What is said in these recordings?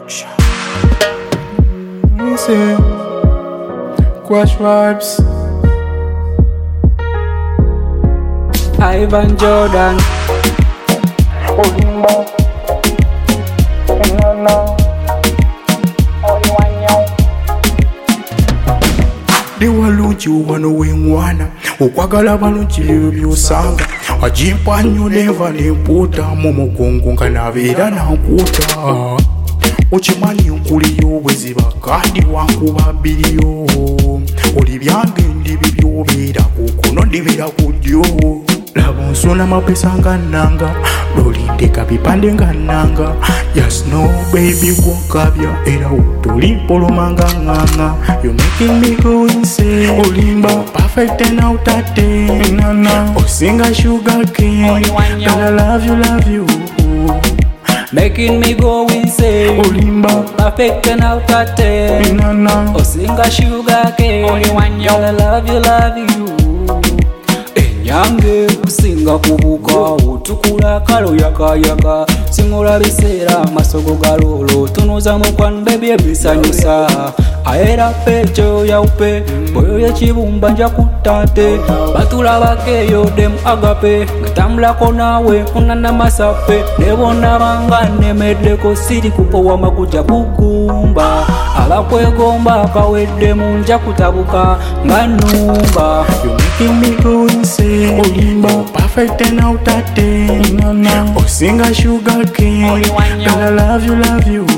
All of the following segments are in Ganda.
Say, Quash vibes. Ivan Jordan. Ndi walungi wano wengwana okwagala balungi ebyo byosanga ajimpa nnyo neva nempuuta mu mugongo nga nabeera nankuuta okimanyi nkuliyo bwe ziba kandi wankuba bbiriyo oli byange ndibi byobeera kukuno ndibeera ku ddyo laba onsona mapesa nga nnanga lolindeka bipande nga nnanga yes no baby gwokabya era toli mpoloma nga ŋŋaŋa you making me go insane olimba perfect and out of 10 osinga sugar cane but I love you Making me go insane. olimba Perfect and out of 10. Osinga sugar cane. Girl, I love you. Enyange kusinga kubuka otukula kalo yaka singula biseera amasogo galolo tunuza mukwano baby ebisanyusa aera pecho yaupe boyo yekibumba nja kutate batulabakeyo dem agape ngatambulako naawe kunana masape nebona banga nemeddeko siri kupowa makuja bugumba abakwegomba akawedde munja kutabuka nga nnumba you making me go insane olimba perfect and out of 10 osinga sugar cane but I love you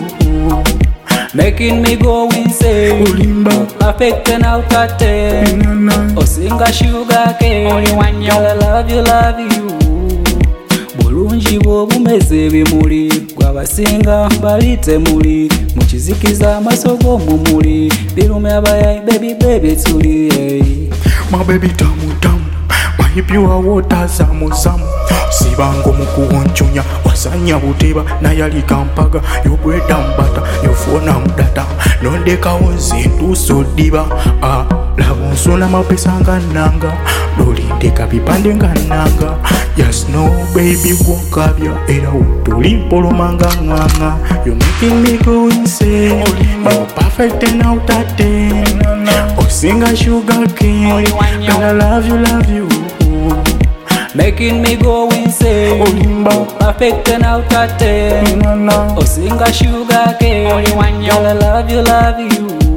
Making me go insane. olimba Perfect and out of 10. Osinga sugar cane. Girl, I love you. Bulungi bw'obumeze ebimuli gwabasinga balite muli mukizikiza amasogo mumuli birume abayayi baby tuli my baby tamu my pure water zamu sibango mukuwonchonya wasanya buteba nayali kampaga yobweda mbata yofona mudata nondekawo nzinduso diba laba onsona mapesa nga nnanga lolindeka bipande nga nnanga yes no baby gwokabya era toli mpoloma nga ŋŋaŋa you making me go insane you're perfect and out of 10 osinga sugar cane but I love you Making me go insane. olimba Perfect and out of 10. Osinga sugar cane. Girl, I love you.